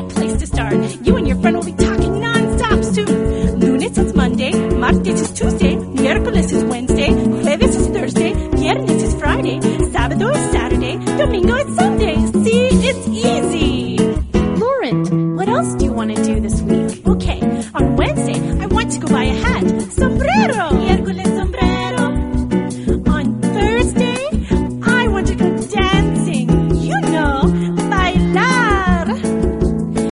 great place to start. You and your friend will be talking non-stop soon. Lunes is Monday, martes is Tuesday, miércoles is Wednesday, jueves is Thursday, viernes is Friday, sábado is Saturday, domingo is Sunday. See, it's easy. Lauren, what else do you want to do this